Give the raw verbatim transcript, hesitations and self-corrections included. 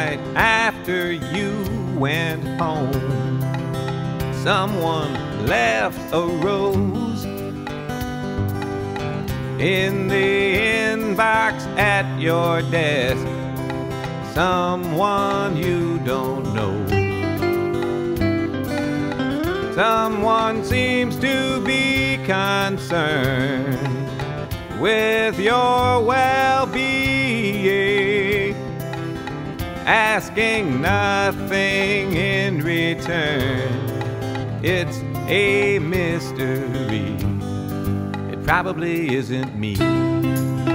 night after you went home, someone left a rose in the inbox at your desk. Someone you don't know. Someone seems to be concerned with your well-being, asking nothing in return. It's a mystery. It probably isn't me.